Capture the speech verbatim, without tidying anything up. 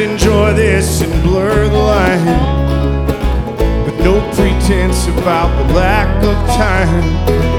enjoy this and blur the line, but no pretense about the lack of time.